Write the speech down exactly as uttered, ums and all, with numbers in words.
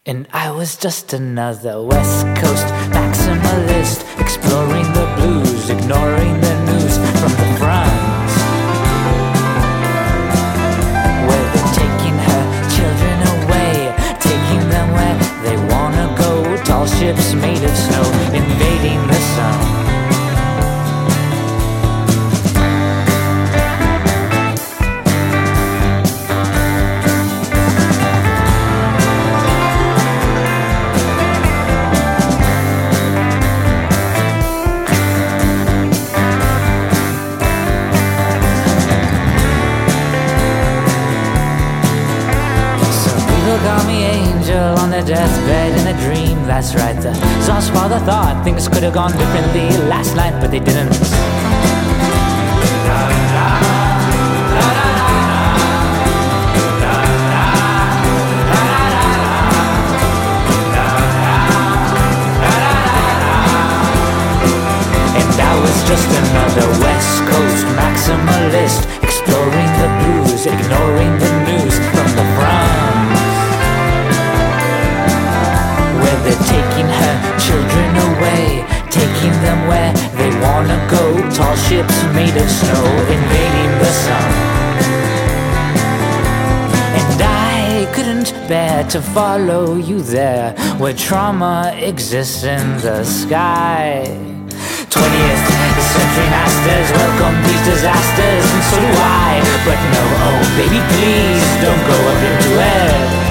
And I was just another West Coast maximalist, exploring the blues, ignoring the news from the front, where they're taking her children away, taking them where they wanna go. Tall ships made of snow, invading the sun. Call me angel on their deathbed in a dream, that's right. The Czar's father thought things could have gone differently last night, but they didn't. And I was just another West Coast maximalist, exploring the blues, ignoring the news from the front. They're taking her children away, taking them where they wanna go. Tall ships made of snow, invading the sun. And I couldn't bear to follow you there, where trauma exists in the sky. twentieth century masters welcome these disasters, and so do I. But no, oh baby, please don't go up into air.